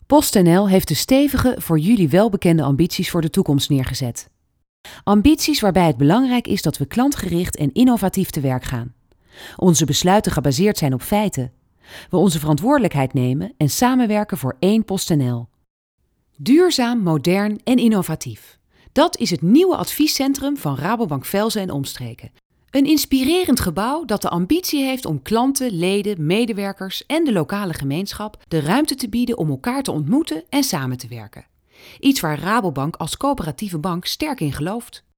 PostNL heeft de stevige, voor jullie welbekende ambities voor de toekomst neergezet. Ambities waarbij het belangrijk is dat we klantgericht en innovatief te werk gaan. Onze besluiten gebaseerd zijn op feiten. We onze verantwoordelijkheid nemen en samenwerken voor één PostNL. Duurzaam, modern en innovatief. Dat is het nieuwe adviescentrum van Rabobank Velzen en omstreken. Een inspirerend gebouw dat de ambitie heeft om klanten, leden, medewerkers en de lokale gemeenschap de ruimte te bieden om elkaar te ontmoeten en samen te werken. Iets waar Rabobank als coöperatieve bank sterk in gelooft.